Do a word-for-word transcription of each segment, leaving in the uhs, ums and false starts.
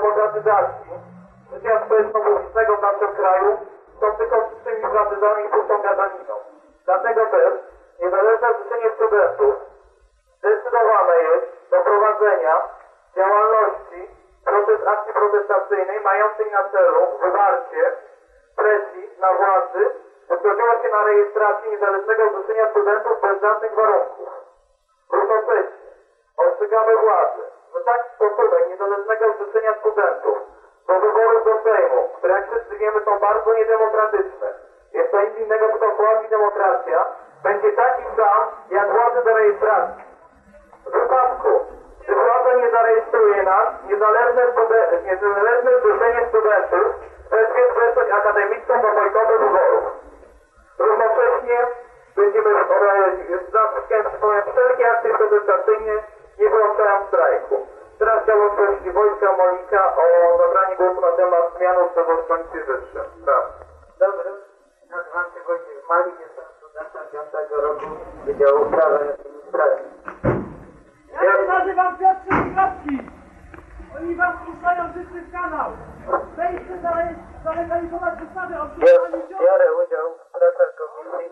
demokratyzacji życia społeczno-publicznego w naszym kraju są tylko czystymi pratyzami i pustą gadaniną. Dlatego też niezależne życzenie studentów zdecydowane jest do prowadzenia działalności protest, akcji protestacyjnej mającej na celu wywarcie presji na władzy, by zgodziła się na rejestrację niezależnego zrzeszenia studentów bez żadnych warunków. Równocześnie ostrzegamy władzy, że taki stosunek niezależnego zrzeszenia studentów do wyborów do Sejmu, które jak wszyscy wiemy są bardzo niedemokratyczne, jest to nic innego tylko quasi-demokracja, będzie taki sam jak władzy do rejestracji. W wypadku, gdy władza nie zarejestruje nas, niezależne, studen- niezależne zrzeszenie studentów wezwie społeczność akademicką do bojkotu wyborów. Równocześnie będziemy zapiskiem przypomnieć wszelkie akcje protestacyjne nie wyłączają strajku. Teraz chciałbym prosić wojska Monika o zabranie głosu na temat zmian ustawowych w stolicy wyższym. Dobrze, nazywam się Wojciech Malik, jestem studentem piątego roku Wydziału Prawa i Administracji. Ja się nazywam Piotr Trzaskowski. Oni wam puszczają życzny kanał. Wejdźcie zalegalizować wystawy o przyjmowaniu ciąży. Biorę udział w pracach komisji.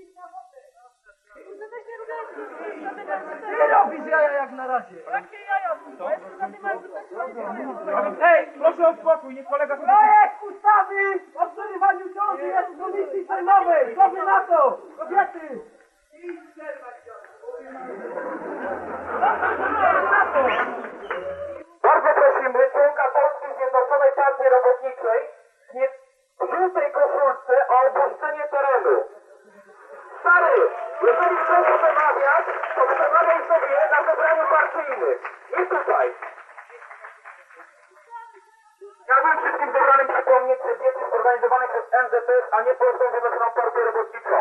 Ty robisz jaja jak na razie. Jakie jaja? Ej, proszę o spokój, niech kolega... Projekt ustawy o przerywaniu ciąży jest w komisji sejmowej. Co wy na to? Kobiety! Bardzo prosimy członka Polskiej Zjednoczonej Partii Robotniczej nie w żółtej koszulce o opuszczenie terenu. Stary, jeżeli chcesz przemawiać, to przemawiaj sobie na zebraniu partyjnym. Nie tutaj. Chciałbym wszystkim zebranym przypomnieć, że wiec jest organizowany przez N Z S, a nie Polską Zjednoczoną Partię Robotniczą.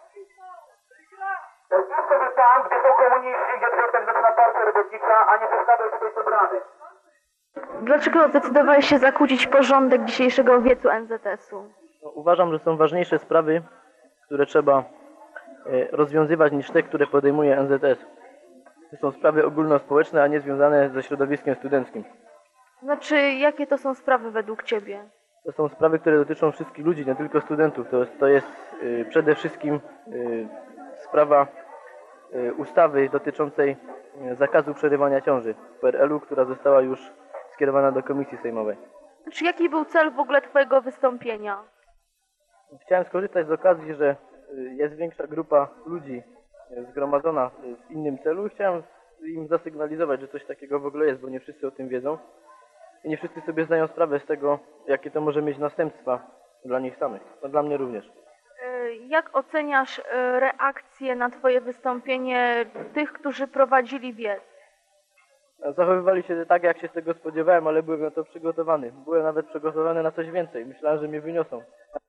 To jest sobie tam, gdzie są komuniści, gdzie jest Polska Zjednoczona Partia Robotnicza, a nie zostawią tutaj zebrany. Dlaczego zdecydowałeś się zakłócić porządek dzisiejszego wiecu N Z S-u? No, uważam, że są ważniejsze sprawy, które trzeba e, rozwiązywać niż te, które podejmuje N Z S. To są sprawy ogólnospołeczne, a nie związane ze środowiskiem studenckim. Znaczy, jakie to są sprawy według Ciebie? To są sprawy, które dotyczą wszystkich ludzi, nie tylko studentów. To jest, to jest e, przede wszystkim e, sprawa e, ustawy dotyczącej e, zakazu przerywania ciąży w P R L u, która została już skierowana do komisji sejmowej. Znaczy, jaki był cel w ogóle Twojego wystąpienia? Chciałem skorzystać z okazji, że jest większa grupa ludzi zgromadzona w innym celu. Chciałem im zasygnalizować, że coś takiego w ogóle jest, bo nie wszyscy o tym wiedzą. I nie wszyscy sobie zdają sprawę z tego, jakie to może mieć następstwa dla nich samych. No dla mnie również. Jak oceniasz reakcję na Twoje wystąpienie tych, którzy prowadzili wiec? Zachowywali się tak, jak się z tego spodziewałem, ale byłem na to przygotowany. Byłem nawet przygotowany na coś więcej. Myślałem, że mnie wyniosą.